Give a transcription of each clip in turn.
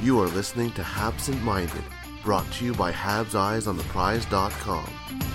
You are listening to Habsent Minded, brought to you by HabsEyesOnThePrize.com.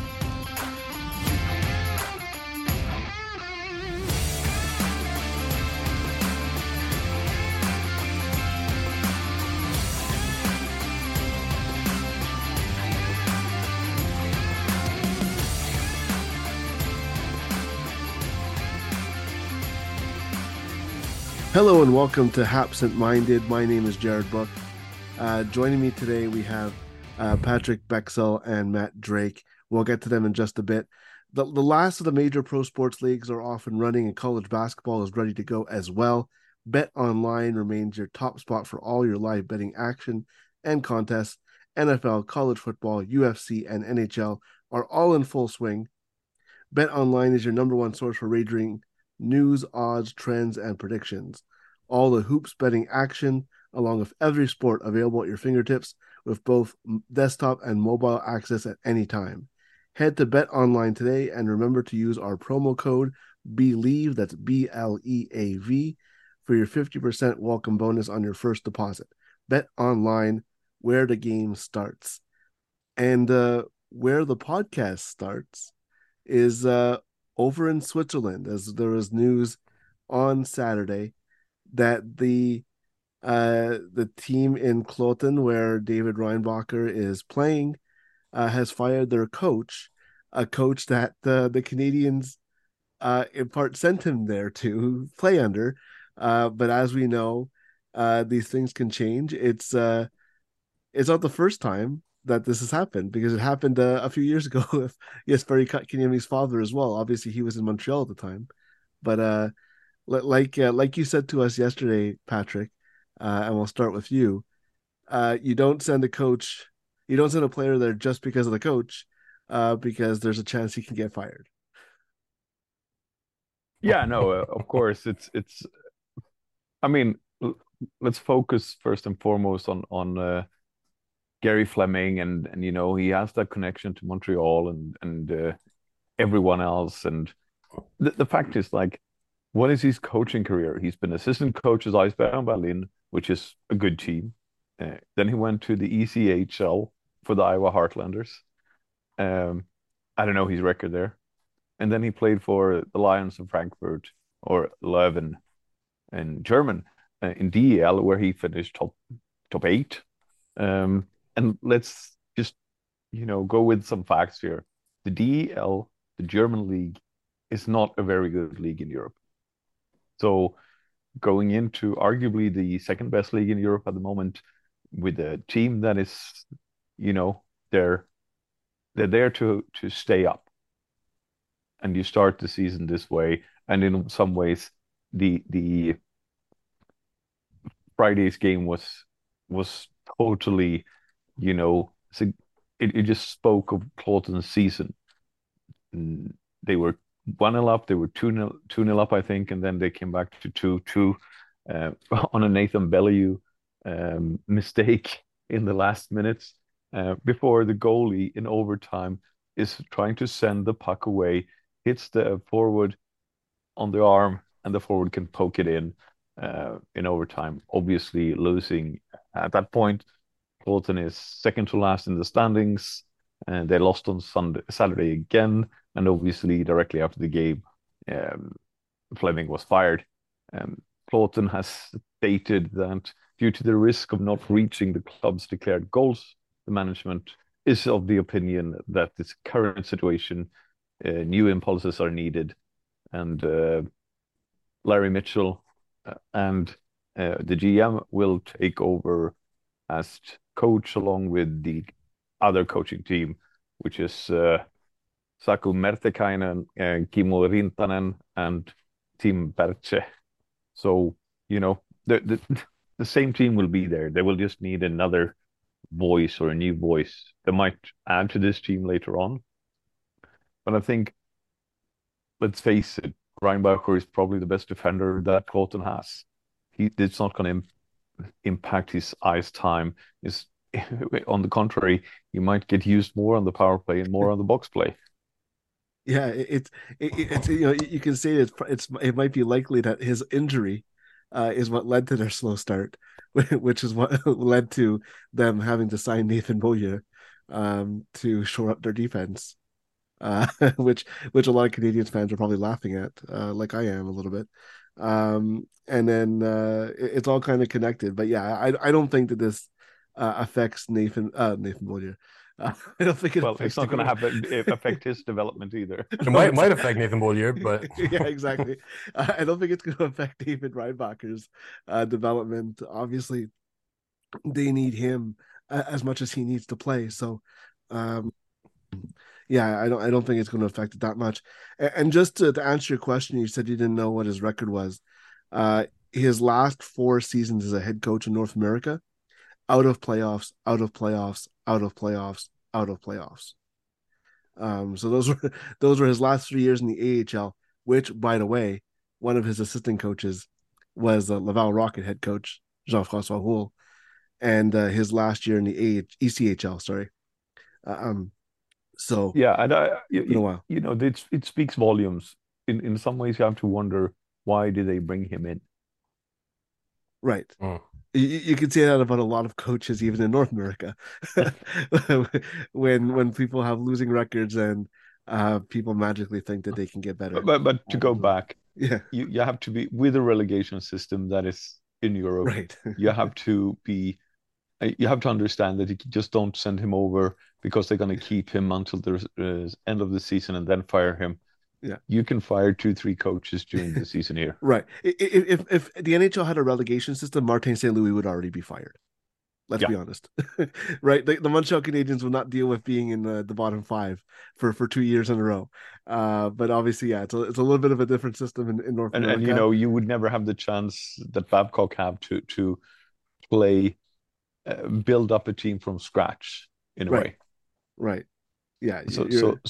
Hello and welcome to Habsent Minded. My name is Jared Book. Joining me today, we have Patrick Bexell and Matt Drake. We'll get to them in just a bit. The last of the major pro sports leagues are off and running, and college basketball is ready to go as well. Bet Online remains your top spot for all your live betting action and contests. NFL, college football, UFC, and NHL are all in full swing. Bet Online is your number one source for wagering news, odds, trends, and predictions. All the hoops betting action, along with every sport available at your fingertips with both desktop and mobile access at any time. Head to Bet Online today and remember to use our promo code BELIEVE, that's BLEAV, for your 50% welcome bonus on your first deposit. Bet Online, where the game starts. And where the podcast starts is over in Switzerland, as there was news on Saturday that the team in Kloten, where David Reinbacher is playing, has fired their coach, a coach that the Canadians in part sent him there to play under. But as we know, these things can change. It's not the first time that this has happened, because it happened a few years ago with Jesperi Kotkaniemi's father as well. Obviously, he was in Montreal at the time, but like you said to us yesterday, Patrick, and we'll start with you. You don't send a player there just because of the coach, because there's a chance he can get fired. Yeah, no, of course it's. I mean, let's focus first and foremost on Gary Fleming, and he has that connection to Montreal and everyone else. And the fact is, like, what is his coaching career? He's been assistant coach at Eisbären Berlin, which is a good team. Then he went to the ECHL for the Iowa Heartlanders. I don't know his record there. And then he played for the Lions of Frankfurt, or Löwen in German, in DEL, where he finished top 8. And let's just, go with some facts here. The DEL, the German league, is not a very good league in Europe. So going into arguably the second best league in Europe at the moment, with a team that is, they're there to stay up. And you start the season this way, and in some ways, the Friday's game was totally, it just spoke of Kloten's season. They were 1-0 up, they were 2-0 up, I think, and then they came back to 2-2 on a Nathan Bellew mistake in the last minutes, before the goalie in overtime is trying to send the puck away, hits the forward on the arm, and the forward can poke it in overtime, obviously losing. At that point, Kloten is second to last in the standings, and they lost on Saturday again. And obviously, directly after the game, Fleming was fired. Kloten has stated that due to the risk of not reaching the club's declared goals, the management is of the opinion that this current situation, new impulses are needed. And Larry Mitchell and the GM will take over as coach, along with the other coaching team, which is Saku Mertekainen and Kimmo Rintanen and Tim Bertse. So, the same team will be there. They will just need another voice, or a new voice. They might add to this team later on. But I think, let's face it, Reinbacher is probably the best defender that Kloten has. It's not going to impact his ice time. On the contrary, he might get used more on the power play and more on the box play. Yeah, it's you can say it might be likely that his injury is what led to their slow start, which is what led to them having to sign Nathan Beaulieu to shore up their defense, uh, which a lot of Canadians fans are probably laughing at, like I am a little bit. And then it's all kind of connected. But yeah, I don't think that this affects Nathan Beaulieu. I don't think it Well, it's affects not going to David. have affect his development either. It No, might affect Nathan Beaulieu, but yeah, exactly. I don't think it's going to affect David Reinbacher's development. Obviously, they need him as much as he needs to play. So, um, yeah, I don't think it's going to affect it that much. And just to answer your question, you said you didn't know what his record was. His last 4 seasons as a head coach in North America, out of playoffs, out of playoffs, out of playoffs, out of playoffs. So those were his last 3 years in the AHL. Which, by the way, one of his assistant coaches was the Laval Rocket head coach Jean-François Houle, and his last year in the ECHL. Sorry. Um, so Yeah, and it's been a while. it speaks volumes. In some ways, you have to wonder why did they bring him in? Right. mm. You can say that about a lot of coaches, even in North America, when people have losing records and people magically think that they can get better. But to go back, Yeah, you have to be with a relegation system that is in Europe. right. You have to be you have to understand that you just don't send him over because they're going to keep him until the end of the season and then fire him. Yeah, You can fire 2, 3 coaches during the season here. right. If the NHL had a relegation system, Martin St. Louis would already be fired. Let's Yeah, be honest, right? The Montreal Canadiens will not deal with being in the bottom five for 2 years in a row. But obviously, yeah, it's a little bit of a different system in North and America. you would never have the chance that Babcock have to play build up a team from scratch in a Right, way. right. Yeah, So you're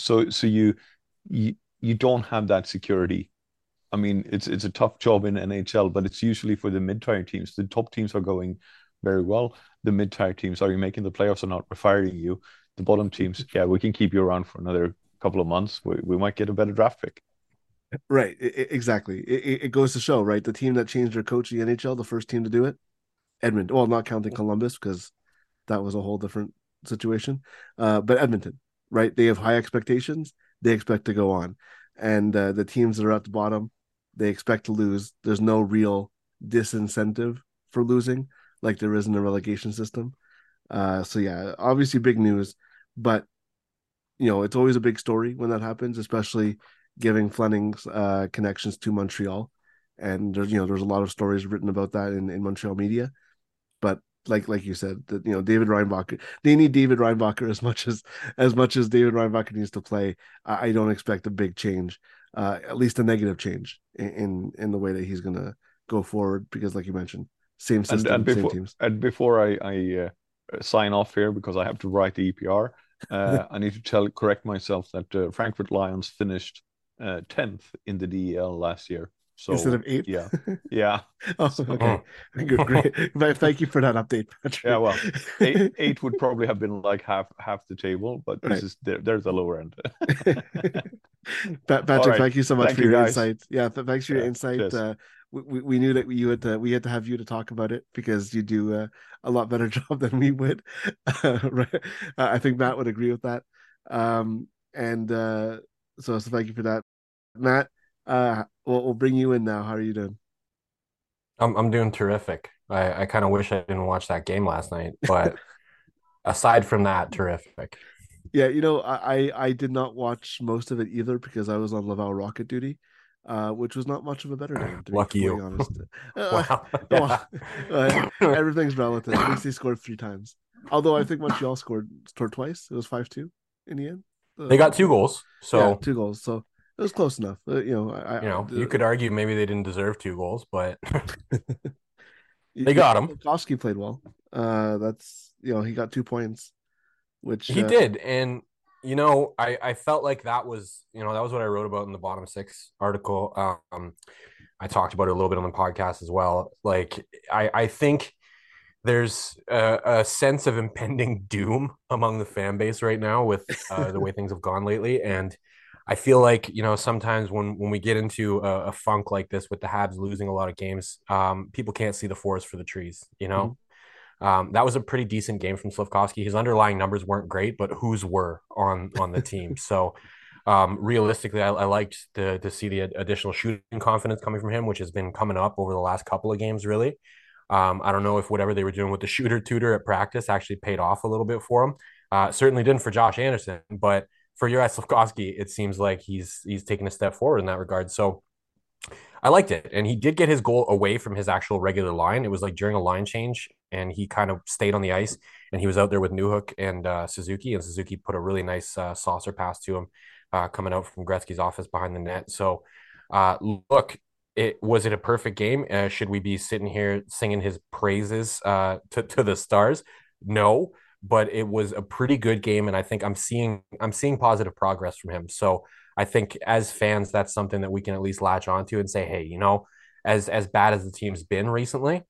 you you don't have that security. I mean, it's a tough job in NHL, but it's usually for the mid-tier teams. The top teams are going very well. The mid-tier teams, are you making the playoffs or not? We're firing you. The bottom teams, yeah, we can keep you around for another couple of months. We might get a better draft pick. right. Exactly. It goes to show, right? The team that changed their coach in the NHL, the first team to do it, Edmonton. Well, not counting Columbus because that was a whole different situation. But Edmonton, right? They have high expectations. They expect to go on, and the teams that are at the bottom, they expect to lose. There's no real disincentive for losing, like there is in the relegation system. So yeah, obviously big news, but it's always a big story when that happens, especially giving Fleming's connections to Montreal. And there's a lot of stories written about that in Montreal media. But like you said, that David Reinbacher, they need David Reinbacher as much as David Reinbacher needs to play. I don't expect a big change, at least a negative change in the way that he's gonna go forward because, like you mentioned, same system, same teams. Before I sign off here because I have to write the EPR, I need to correct myself that Frankfurt Lions finished 10th in the DEL last year. Instead So of eighth. yeah, yeah. Oh, So okay. Good, great. Thank you for that update, yeah, Patrick. well, eight would probably have been like half the table, but this Right. is there's the lower end. All Patrick, right, thank you so much thank for you your guys. insight. Yeah, thanks for your Yeah, insight. cheers. We knew that we had to have you to talk about it because you do a lot better job than we would. Right? I think Matt would agree with that. And so thank you for that, Matt. We'll bring you in now. How are you doing? I'm doing terrific. I kind of wish I didn't watch that game last night, but aside from that, terrific. Yeah, I did not watch most of it either because I was on Laval Rocket duty, which was not much of a better game, to be Lucky completely you. honest. Uh, Wow. well, Yeah. everything's relative. At least they scored 3 times. Although I think Montreal scored twice. It was 5-2 in the end. They got two goals. Yeah, So, 2 goals. So it was close enough. you could argue maybe they didn't deserve two goals, but they yeah, got them. Kowski played well. That's he got 2 points, which He did. And I felt like that was what I wrote about in the bottom six article. I talked about it a little bit on the podcast as well. Like I think there's a sense of impending doom among the fan base right now with the way things have gone lately. And I feel like, sometimes when we get into a funk like this with the Habs losing a lot of games, people can't see the forest for the trees. Mhm. That was a pretty decent game from Slavkovsky. His underlying numbers weren't great, but whose were on the team. So realistically, I liked to see the additional shooting confidence coming from him, which has been coming up over the last couple of games, really. I don't know if whatever they were doing with the shooter tutor at practice actually paid off a little bit for him. Certainly didn't for Josh Anderson, but for Juraj Slavkovsky, it seems like he's taken a step forward in that regard. So I liked it. And he did get his goal away from his actual regular line. It was like during a line change, and he kind of stayed on the ice, and he was out there with Newhook and Suzuki, and Suzuki put a really nice saucer pass to him coming out from Gretzky's office behind the net. So, look, was it a perfect game? Should we be sitting here singing his praises to the stars? No, but it was a pretty good game, and I think I'm seeing positive progress from him. So I think as fans, that's something that we can at least latch onto and say, hey, as bad as the team's been recently,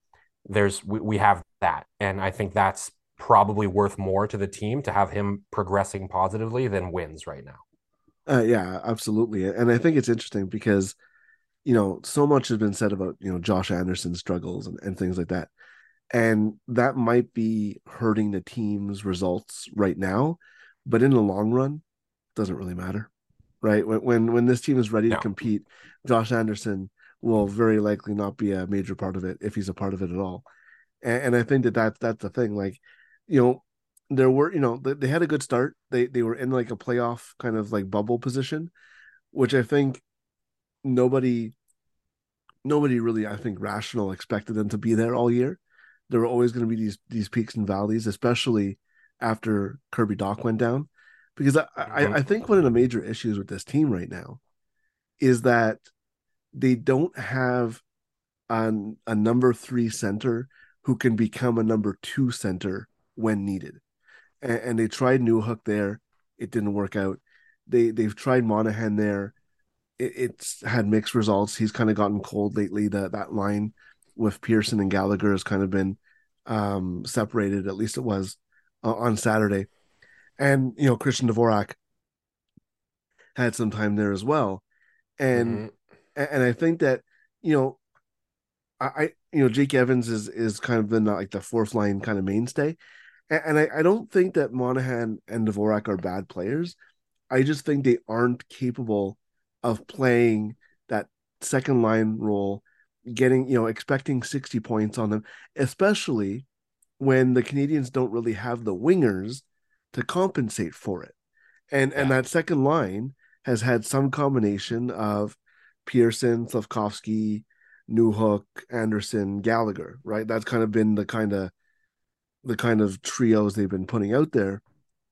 we have that, and I think that's probably worth more to the team to have him progressing positively than wins right now. Yeah, absolutely. And I think it's interesting because, so much has been said about, Josh Anderson's struggles and things like that. And that might be hurting the team's results right now, but in the long run, doesn't really matter, right? When this team is ready to No, compete, Josh Anderson will very likely not be a major part of it if he's a part of it at all. And I think that's the thing. Like, you know, there were, they had a good start. They were in like a playoff kind of like bubble position, which I think nobody nobody really, I think, rational expected them to be there all year. There were always going to be these peaks and valleys, especially after Kirby Doc went down. Because I mm-hmm. think one of the major issues with this team right now is that they don't have a number three center who can become a number two center when needed. And they tried Newhook there, it didn't work out. They've tried Monahan there, it's had mixed results. He's kind of gotten cold lately. That line with Pearson and Gallagher has kind of been separated. At least it was on Saturday. And Christian Dvorak had some time there as well. And Mm-hmm. and I think that you know Jake Evans is kind of been like the fourth line kind of mainstay. And I don't think that Monahan and Dvorak are bad players. I just think they aren't capable of playing that second line role, getting, expecting 60 points on them, especially when the Canadians don't really have the wingers to compensate for it. And Yeah. that second line has had some combination of Pearson, Slavkovsky, Newhook, Anderson, Gallagher, right? That's kind of been the kind of trios they've been putting out there.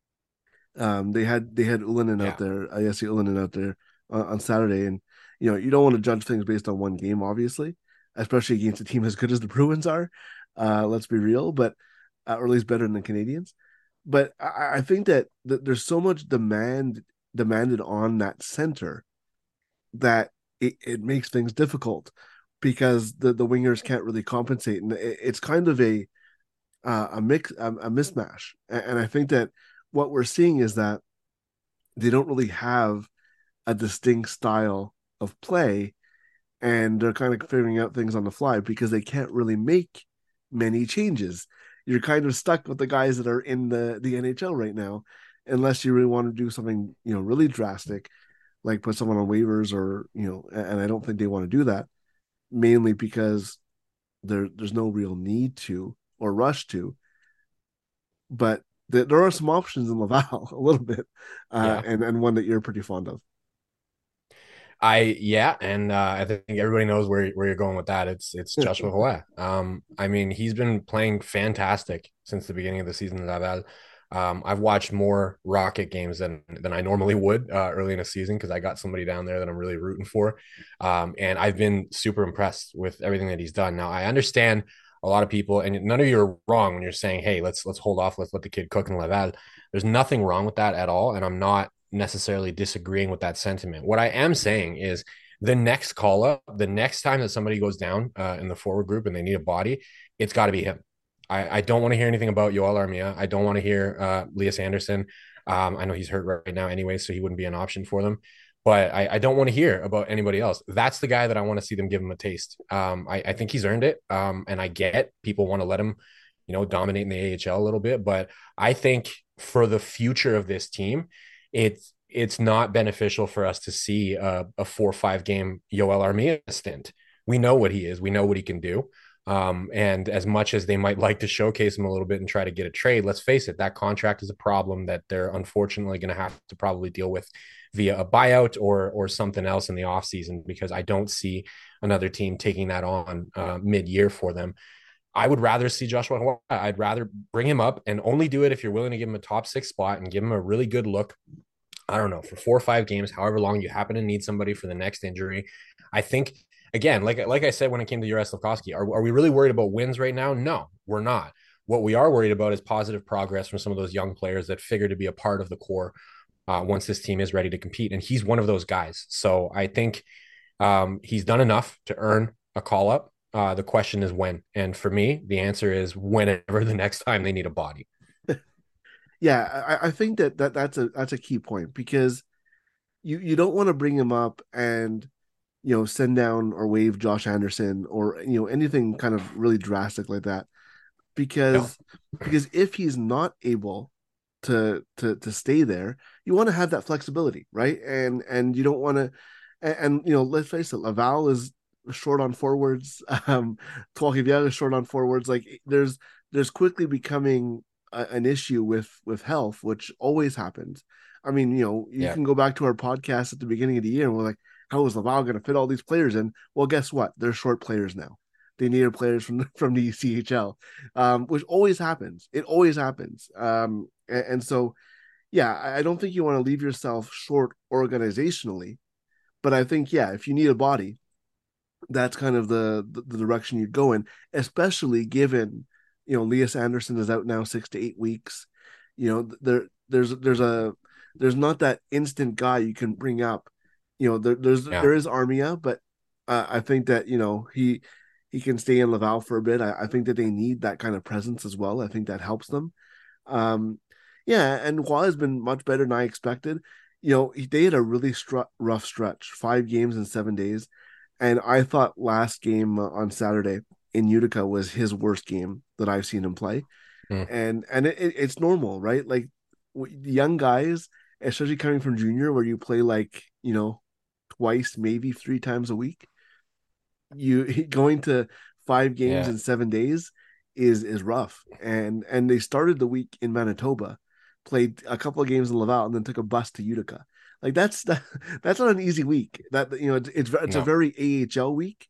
They had Ullinen out Yeah. there, Jesse Ullinen out there on Saturday, and you don't want to judge things based on one game, obviously, especially against a team as good as the Bruins are. Let's be real, but or at least better than the Canadians. But I think that there's so much demanded on that center that it makes things difficult because the wingers can't really compensate, and it's kind of a mismatch. And I think that what we're seeing is that they don't really have a distinct style of play, and they're kind of figuring out things on the fly because they can't really make many changes. You're kind of stuck with the guys that are in the NHL right now, unless you really want to do something really drastic, like put someone on waivers or and I don't think they want to do that, mainly because there's no real need to or rush to. But there are some options in Laval a little bit, Yeah. and one that you're pretty fond of. Yeah, and I think everybody knows where you're going with that. It's Joshua Roy. I mean, he's been playing fantastic since the beginning of the season in Laval. I've watched more Rocket games than I normally would early in a season because I got somebody down there that I'm really rooting for, and I've been super impressed with everything that he's done. Now I understand a lot of people, and none of you are wrong when you're saying, "Hey, let's hold off, let's let the kid cook in Laval." There's nothing wrong with that at all, and I'm not necessarily disagreeing with that sentiment. What I am saying is the next call up, the next time that somebody goes down in the forward group and they need a body, it's got to be him. I don't want to hear anything about Yoel Armia. I don't want to hear Lias Anderson. I know he's hurt right now anyway, so he wouldn't be an option for them. but I don't want to hear about anybody else. That's the guy that I want to see them give him a taste. I think he's earned it. And I get people want to let him, dominate in the AHL a little bit, but I think for the future of this team, it's not beneficial for us to see a 4 or 5 game Yoel Armia stint. We know what he is. We know what he can do. And as much as they might like to showcase him a little bit and try to get a trade, let's face it, that contract is a problem that they're unfortunately going to have to probably deal with via a buyout or something else in the offseason, because I don't see another team taking that on mid-year for them. I would rather see Joshua Hawaii. I'd rather bring him up, and only do it if you're willing to give him a top 6 spot and give him a really good look. I don't know, for 4 or 5 games, however long you happen to need somebody for the next injury. I think, again, like I said when it came to Juraj Slafkovsky, are we really worried about wins right now? No, we're not. What we are worried about is positive progress from some of those young players that figure to be a part of the core once this team is ready to compete. And he's one of those guys. So I think he's done enough to earn a call up. The question is when. And for me, the answer is whenever the next time they need a body. Yeah, I think that's a key point, because you don't want to bring him up and send down or waive Josh Anderson or anything kind of really drastic like that, because if he's not able to stay there, you want to have that flexibility, right? And you don't want to, and let's face it, Laval is short on forwards. Twalkivier is short on forwards. Like there's quickly becoming an issue with health, which always happens. I mean, you can go back to our podcast at the beginning of the year and we're like, how is Laval going to fit all these players in? Well, guess what? They're short players now. They needed players from the ECHL, which always happens. It always happens. And so, yeah, I don't think you want to leave yourself short organizationally, but I think, yeah, if you need a body, that's kind of the direction you'd go in, especially given, Lias Anderson is out now 6 to 8 weeks. There's not that instant guy you can bring up. There is Armia, but I think that he can stay in Laval for a bit. I think that they need that kind of presence as well. I think that helps them. Yeah, and Hua has been much better than I expected. They had a really rough stretch, 5 games in 7 days, and I thought last game on Saturday in Utica was his worst game that I've seen him play. And it's normal, right? Like young guys, especially coming from junior, where you play like twice, maybe 3 times a week, you going to 5 games in 7 days is rough. And they started the week in Manitoba, played a couple of games in Laval, and then took a bus to Utica. Like that's not an easy week. That it's a very AHL week.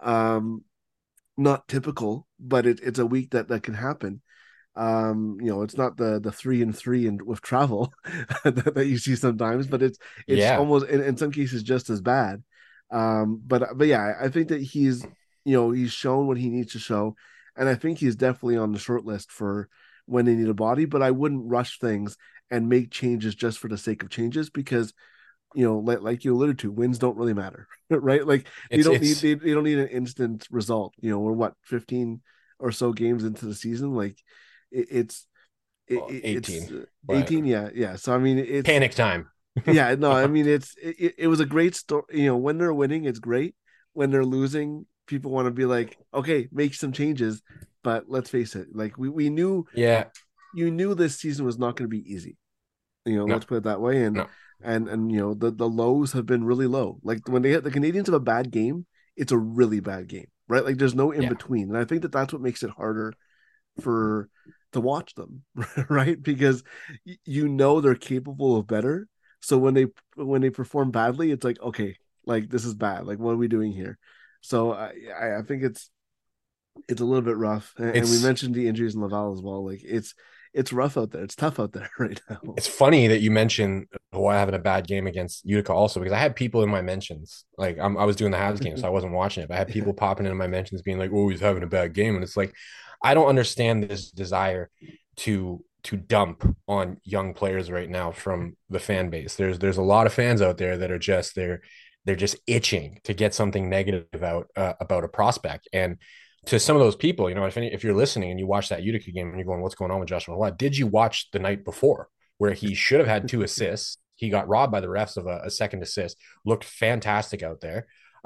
Not typical, but it's a week that can happen. It's not the 3-3 and with travel that you see sometimes, but it's almost in some cases just as bad. But yeah, I think that he's shown what he needs to show, and I think he's definitely on the short list for when they need a body. But I wouldn't rush things and make changes just for the sake of changes, because like you alluded to, wins don't really matter, right? Like they don't need an instant result. We're what, 15 or so games into the season, like it's 18. 18, yeah. So I mean, it's panic time. Yeah, no, I mean it was a great story. When they're winning, it's great. When they're losing, people want to be like, okay, make some changes. But let's face it, like we knew, you knew this season was not going to be easy. Let's put it that way. And the lows have been really low. Like when the Canadians have a bad game, it's a really bad game, right? Like there's no in between, and I think that that's what makes it harder to watch them, right? Because they're capable of better. So when they perform badly, it's like, okay, like this is bad. Like what are we doing here? So I think it's a little bit rough. And we mentioned the injuries in Laval as well. Like it's rough out there. It's tough out there right now. It's funny that you mentioned Hawaii having a bad game against Utica also, because I had people in my mentions. Like I was doing the Habs game, so I wasn't watching it, but I had people popping into my mentions being like, oh, he's having a bad game. And it's like, I don't understand this desire to dump on young players right now from the fan base. There's a lot of fans out there that are just they're just itching to get something negative out about a prospect. And to some of those people, if you're listening and you watch that Utica game and you're going, what's going on with Joshua Hawaii? Did you watch the night before where he should have had 2 assists? he got robbed by the refs of a second assist. Looked fantastic out there.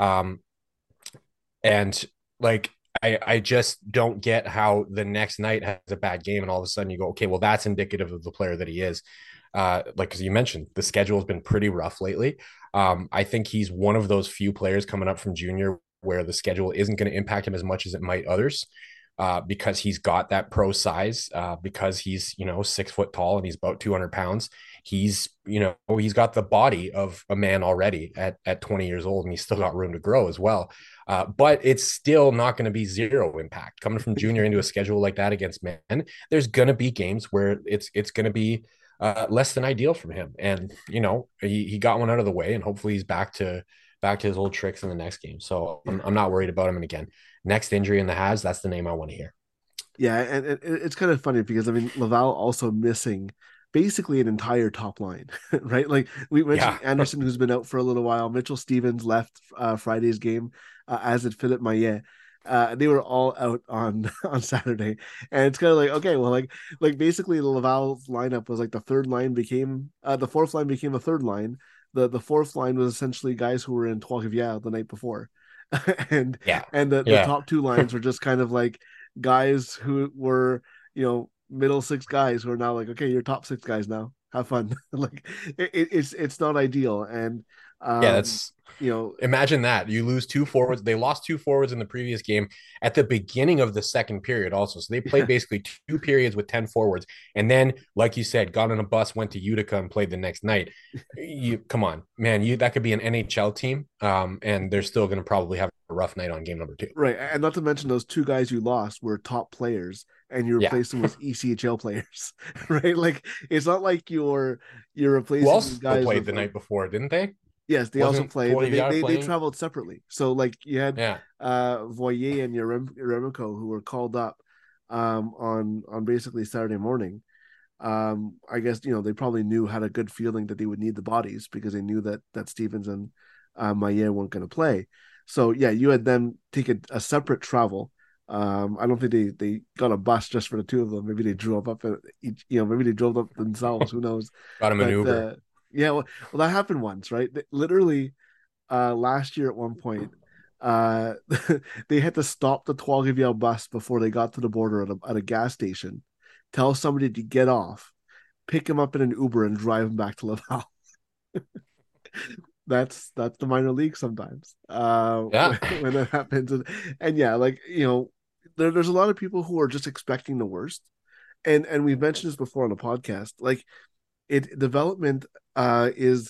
And like I just don't get how the next night has a bad game and all of a sudden you go, okay, well, that's indicative of the player that he is. Like as you mentioned, the schedule has been pretty rough lately. I think he's one of those few players coming up from junior where the schedule isn't going to impact him as much as it might others. Because he's got that pro size, because he's 6 foot tall and he's about 200 pounds. He's he's got the body of a man already at 20 years old, and he's still got room to grow as well. But it's still not going to be zero impact coming from junior into a schedule like that against men. There's going to be games where it's going to be less than ideal from him, and he got one out of the way, and hopefully he's back to his old tricks in the next game. So I'm not worried about him. And again, next injury in the Habs, that's the name I want to hear. Yeah, and it's kind of funny because I mean Laval also missing basically an entire top line, right? Like we mentioned Anderson, who's been out for a little while. Mitchell Stevens left Friday's game, as did Philippe Maillet. They were all out on Saturday, and it's kind of like, okay, well, like basically the Laval's lineup was like the third line became the fourth line became a third line. The fourth line was essentially guys who were in Trois-Rivières the night before, and the top two lines were just kind of like guys who were middle six guys who are now like, okay, you're top six guys now, have fun. Like it's not ideal. And that's imagine that you lose two forwards. They lost two forwards in the previous game at the beginning of the second period also, so they played basically 2 periods with 10 forwards, and then like you said, got on a bus, went to Utica and played the next night. You come on, man, that could be an NHL team, and they're still going to probably have a rough night on game number 2, right? And not to mention those 2 guys you lost were top players and you replace them with ECHL players, right? Like it's not like you're replacing who else guys played the night before, didn't they? Yes, they also played, but they traveled separately. So like you had Voyer and Yaremko who were called up on basically Saturday morning. I guess they probably had a good feeling that they would need the bodies because they knew that Stevens and Maillet weren't going to play. So yeah, you had them take a separate travel. I don't think they got a bus just for the 2 of them. Maybe they drove up maybe they drove up themselves. Who knows? Got a maneuver. Yeah, well, that happened once, right? Literally, last year at one point, they had to stop the Trois-Rivières bus before they got to the border at a gas station, tell somebody to get off, pick him up in an Uber, and drive him back to Laval. That's the minor league sometimes. When that happens, and yeah, like there's a lot of people who are just expecting the worst, and we've mentioned this before on the podcast, like. Development is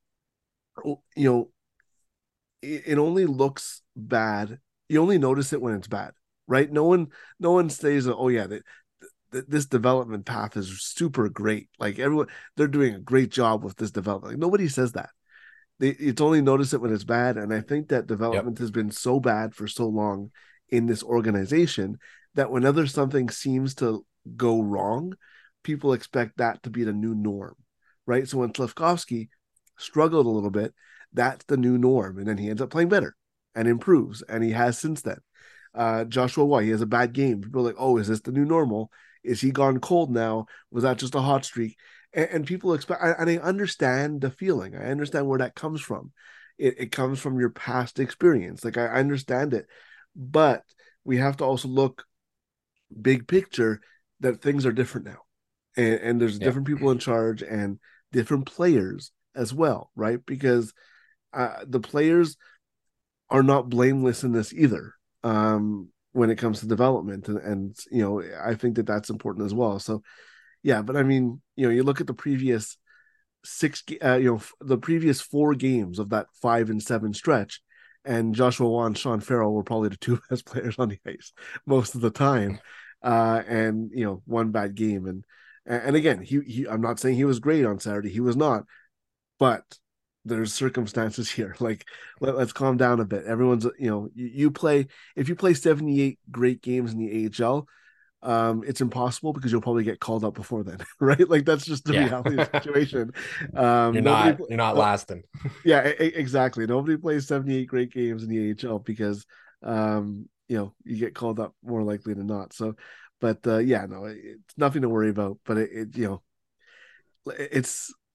it only looks bad. You only notice it when it's bad, right? No one says, oh yeah, this development path is super great, like everyone, they're doing a great job with this development. Like, nobody says that. It's only notice it when it's bad. And I think that development has been so bad for so long in this organization that whenever something seems to go wrong, people expect that to be the new norm, right? So when Slafkovsky struggled a little bit, that's the new norm. And then he ends up playing better and improves. And he has since then. Joshua Roy, he has a bad game. People are like, oh, is this the new normal? Is he gone cold now? Was that just a hot streak? And people expect, and I understand the feeling. I understand where that comes from. It comes from your past experience. Like I understand it. But we have to also look big picture that things are different now. And there's different people in charge and different players as well, right? Because the players are not blameless in this either when it comes to development. And I think that that's important as well. So, yeah, but I mean, you look at the previous the previous 4 games of that 5 and 7 stretch, and Joshua Roy and Sean Farrell were probably the 2 best players on the ice most of the time. And one bad game. And again, he I'm not saying he was great on Saturday. He was not, but there's circumstances here. Like let's calm down a bit. Everyone's you play, if you play 78 great games in the AHL, it's impossible because you'll probably get called up before then, right? Like that's just the reality of the situation. You're not lasting. Yeah, exactly. Nobody plays 78 great games in the AHL because you get called up more likely than not. So, but it's nothing to worry about. But it's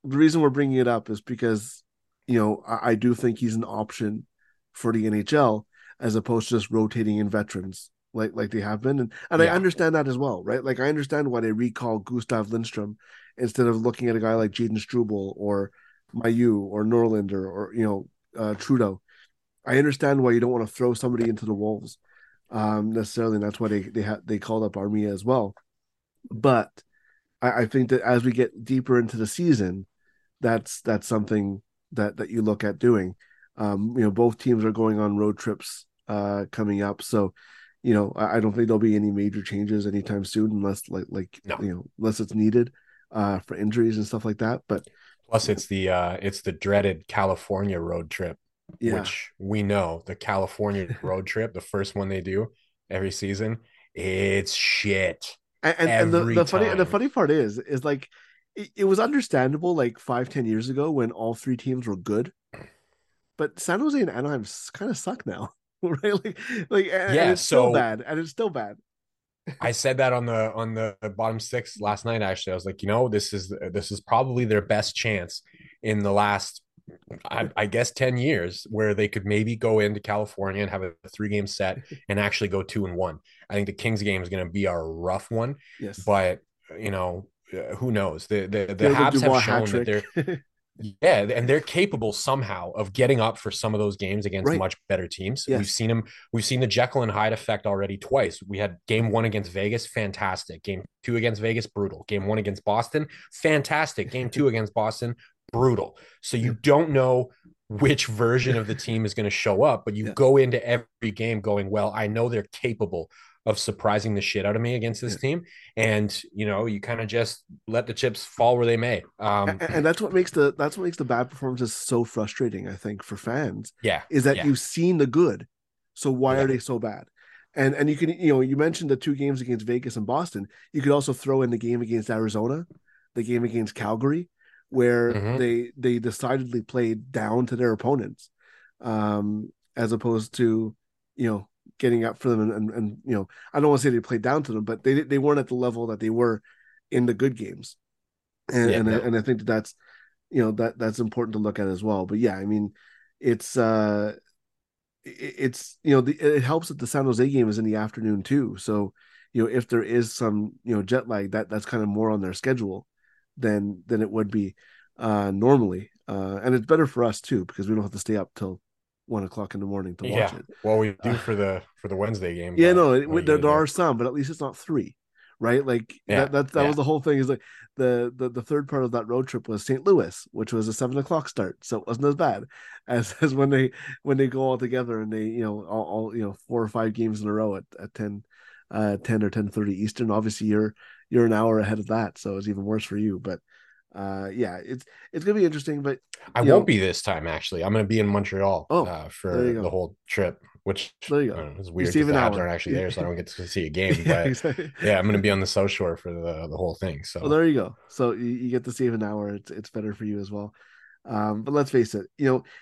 the reason we're bringing it up is because, I do think he's an option for the NHL as opposed to just rotating in veterans like they have been. And I Yeah. understand that as well, right? Like I understand why they recall Gustav Lindstrom instead of looking at a guy like Jaden Struble or Mayu or Norlander or Trudeau. I understand why you don't want to throw somebody into the wolves necessarily, and that's why they called up Armia as well. But I think that as we get deeper into the season, that's something that you look at doing. Both teams are going on road trips coming up, so I don't think there'll be any major changes anytime soon, unless No. unless it's needed for injuries and stuff like that. But Plus, it's the dreaded California road trip, yeah, which we know the California road trip, the first one they do every season, it's shit and every the time. funny part is like it was understandable like 5-10 years ago when all three teams were good, but San Jose and Anaheim kind of suck now, right? And Yeah, it's still so bad, and it's still bad. I said that on the bottom six last night. Actually, I was like, this is probably their best chance in the last, I guess, 10 years, where they could maybe go into California and have a 3-game set and actually go 2-1. I think the Kings game is going to be a rough one, Yes, but who knows? The Caleb Habs have Dubois hat shown that trick. they're yeah, and they're capable somehow of getting up for some of those games against Right. much better teams. We've Yes. seen them. We've seen the Jekyll and Hyde effect already twice. We had game 1 against Vegas, fantastic. Game 2 against Vegas, brutal. Game 1 against Boston, fantastic. Game 2 against Boston, brutal. So you don't know which version of the team is going to show up, but you Yeah. go into every game going, well, I know they're capable of surprising the shit out of me against this Yeah. team. And, you kind of just let the chips fall where they may. And that's what makes the bad performances so frustrating, I think, for fans, Yeah. is that Yeah. you've seen the good. So why are Yeah. they so bad? And you can, you mentioned the two games against Vegas and Boston. You could also throw in the game against Arizona, the game against Calgary, where Mm-hmm. they decidedly played down to their opponents, as opposed to, getting up for them and I don't want to say they played down to them, but they weren't at the level that they were in the good games. and Yeah. and I, No. and I think that's that's important to look at as well. But yeah, I mean, it's it's it helps that the San Jose game is in the afternoon too. So if there is some jet lag, that's kind of more on their schedule than it would be normally, and it's better for us too because we don't have to stay up till 1 o'clock in the morning to watch Yeah. it. Well, we Uh, do for the Wednesday game, yeah, but no, what are you there gonna do? are some, but at least it's not three, right? Like Yeah. that was Yeah. the whole thing. Is like the third part of that road trip was St. Louis, which was a 7 o'clock start, so it wasn't as bad as when they go all together and they all 4 or 5 games in a row at 10 or 10:30 Eastern. Obviously, you're an hour ahead of that, so it's even worse for you. But yeah, it's gonna be interesting. But I you won't know, be this time actually. I'm gonna be in Montreal oh, there you for the go, whole trip, which there you I go. don't know, is You weird because save an the Habs hour. aren't actually there, so I don't get to see a game. Yeah, But exactly. yeah, I'm gonna be on the South Shore for the whole thing. Well, So there you go. So you get to save an hour. It's better for you as well. But let's face it,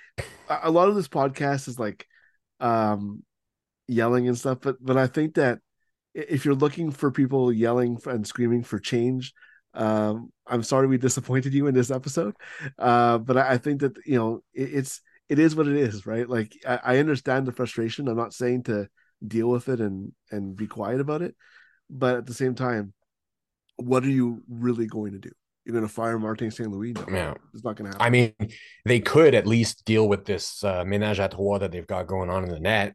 a lot of this podcast is like um, yelling and stuff. But I think that if you're looking for people yelling and screaming for change, I'm sorry we disappointed you in this episode. But I think that it is what it is, right? Like I understand the frustration. I'm not saying to deal with it and be quiet about it, but at the same time, what are you really going to do? You're going to fire Martin St. Louis? No, yeah, it's not going to I happen. mean, they could at least deal with this ménage à trois that they've got going on in the net.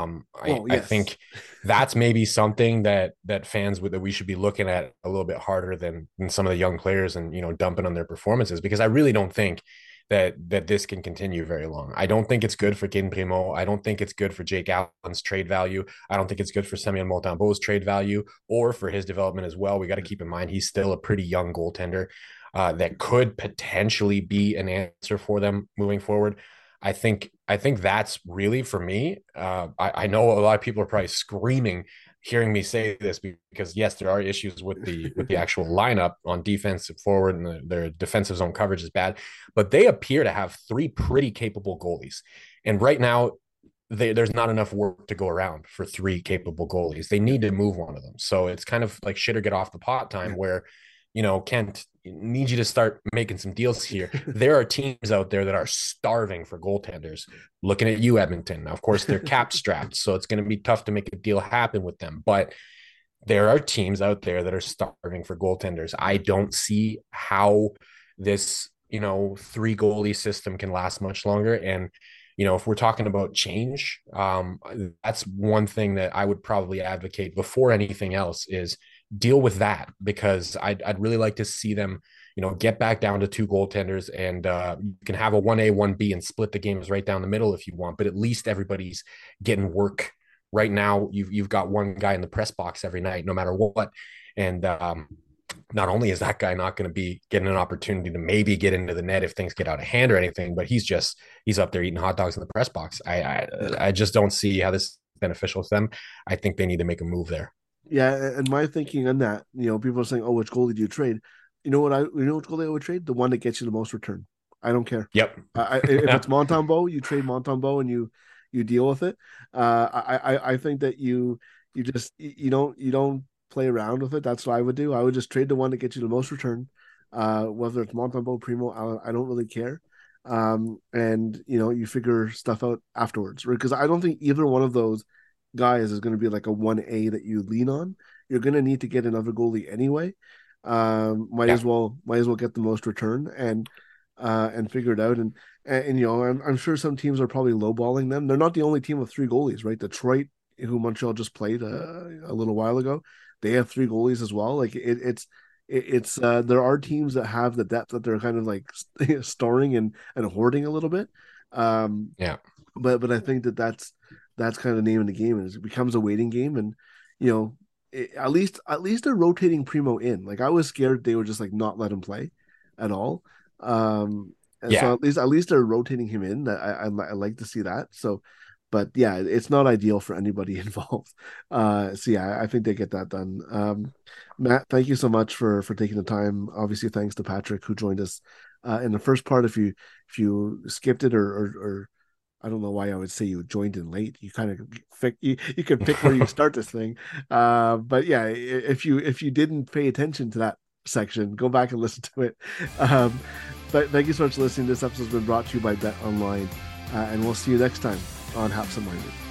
I Well, I yes, think that's maybe something that fans that we should be looking at a little bit harder than some of the young players and dumping on their performances, because I really don't think that this can continue very long. I don't think it's good for Ken Primo. I don't think it's good for Jake Allen's trade value. I don't think it's good for Samuel Montembeault's trade value or for his development as well. We got to keep in mind he's still a pretty young goaltender that could potentially be an answer for them moving forward. I think that's really for me. I know a lot of people are probably screaming hearing me say this because yes, there are issues with the actual lineup on defensive forward and their defensive zone coverage is bad, but they appear to have three pretty capable goalies, and right now there's not enough work to go around for three capable goalies. They yeah, need to move one of them, so it's kind of like shit or get off the pot time yeah, where Kent, need you to start making some deals here. There are teams out there that are starving for goaltenders. Looking at you, Edmonton. Now, of course, they're cap strapped, so it's going to be tough to make a deal happen with them. But there are teams out there that are starving for goaltenders. I don't see how this, three goalie system can last much longer. And, if we're talking about change, that's one thing that I would probably advocate before anything else is deal with that, because I'd really like to see them, get back down to two goaltenders, and you can have a 1A, 1B and split the games right down the middle if you want, but at least everybody's getting work. Right now, you've got one guy in the press box every night, no matter what. And not only is that guy not going to be getting an opportunity to maybe get into the net if things get out of hand or anything, but he's up there eating hot dogs in the press box. I just don't see how this is beneficial to them. I think they need to make a move there. Yeah, and my thinking on that, people are saying, "Oh, which goalie do you trade?" You know which goalie I would trade? The one that gets you the most return. I don't care. Yep. If it's Montembeault, you trade Montembeault and you deal with it. I think that you don't play around with it. That's what I would do. I would just trade the one that gets you the most return, whether it's Montembeault, Primo. I don't really care. And you figure stuff out afterwards, right? Because I don't think either one of those guys is going to be like a 1A that you lean on. You're going to need to get another goalie anyway. Might as well get the most return and figure it out. And I'm sure some teams are probably lowballing them. They're not the only team with three goalies, right? Detroit, who Montreal just played a little while ago, they have three goalies as well. Like it's there are teams that have the depth that they're kind of like storing and hoarding a little bit. But I think that's kind of the name of the game, is it becomes a waiting game. And at least they're rotating Primo in. Like I was scared they would just like not let him play at all. So at least they're rotating him in. I like to see that. So, but yeah, it's not ideal for anybody involved. So yeah, I think they get that done. Matt, thank you so much for taking the time. Obviously, thanks to Patrick who joined us in the first part. If you skipped it or I don't know why I would say you joined in late. You kind of you can pick where you start this thing. But yeah, if you didn't pay attention to that section, go back and listen to it. But thank you so much for listening. This episode has been brought to you by Bet Online, and we'll see you next time on Absent Minded.